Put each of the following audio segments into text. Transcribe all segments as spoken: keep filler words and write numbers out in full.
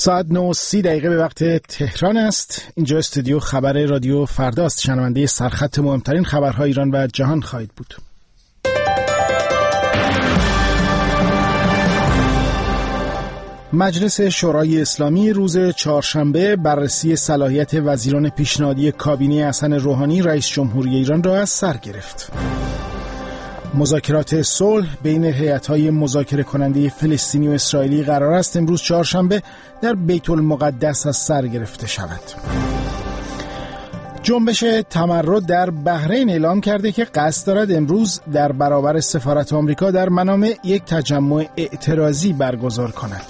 ساعت نه و سی دقیقه به وقت تهران است. اینجا استودیو خبر رادیو فرداست. شنونده سرخط مهمترین خبرهای ایران و جهان خواهید بود. مجلس شورای اسلامی روز چهارشنبه بررسی صلاحیت وزیران پیشنهادی کابینه حسن روحانی رئیس جمهوری ایران را از سر گرفت. مذاکرات صلح بین هیئت‌های مذاکره کننده فلسطینی و اسرائیلی قرار است امروز چهارشنبه در بیت المقدس از سر گرفته شود. جنبش تمرد در بحرین اعلام کرده که قصد دارد امروز در برابر سفارت آمریکا در منامه یک تجمع اعتراضی برگزار کند.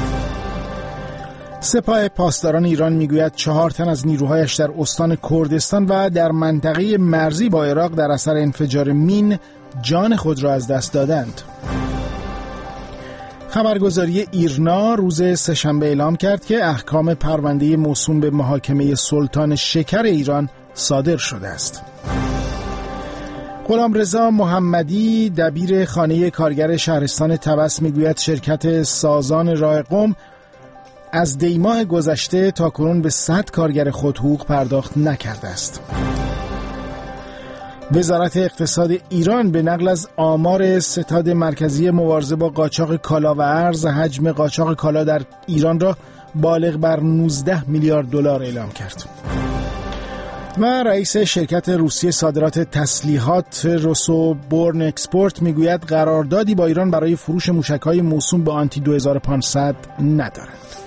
سپاه پاسداران ایران میگوید چهار تن از نیروهایش در استان کردستان و در منطقه مرزی با عراق در اثر انفجار مین جان خود را از دست دادند. خبرگزاری ایرنا روز سه‌شنبه اعلام کرد که احکام پرونده موسوم به محاکمه سلطان شکر ایران صادر شده است. غلامرضا محمدی دبیر خانه کارگر شهرستان طبس میگوید شرکت سازان راه قم از دیماه گذشته تا کنون به صد کارگر خود حقوق پرداخت نکرده است. وزارت اقتصاد ایران به نقل از آمار ستاد مرکزی مبارزه با قاچاق کالا و ارز حجم قاچاق کالا در ایران را بالغ بر نوزده میلیارد دلار اعلام کرد. و رئیس شرکت روسیه صادرات تسلیحات روسو بورن اکسپورت میگوید قراردادی با ایران برای فروش موشک‌های موسوم به آنتی دو هزار و پانصد ندارد.